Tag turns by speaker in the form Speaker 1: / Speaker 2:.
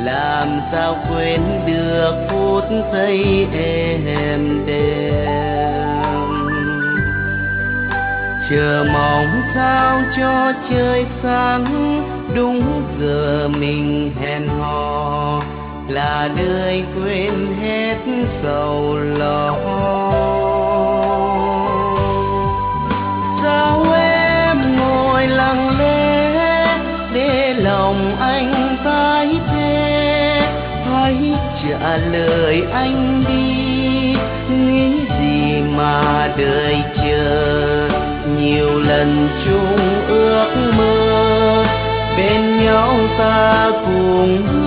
Speaker 1: làm sao quên được phút giây êm đềm. Chờ mong sao cho trời sáng, đúng giờ mình hẹn hò, là đời quên hết sầu lo. Sao em ngồi lặng lẽ để lòng anh tái tê, hãy trả lời anh đi, nghĩ gì mà đợi chờ. Nhiều lần chung ước mơ bên nhau ta cùng